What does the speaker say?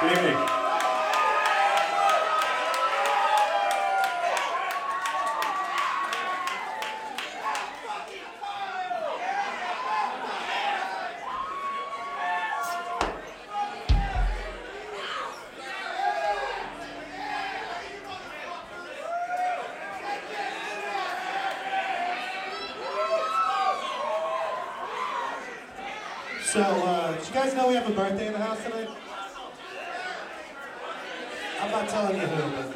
Good evening. So, did you guys know we have a birthday in the house tonight? I'm not telling you who, but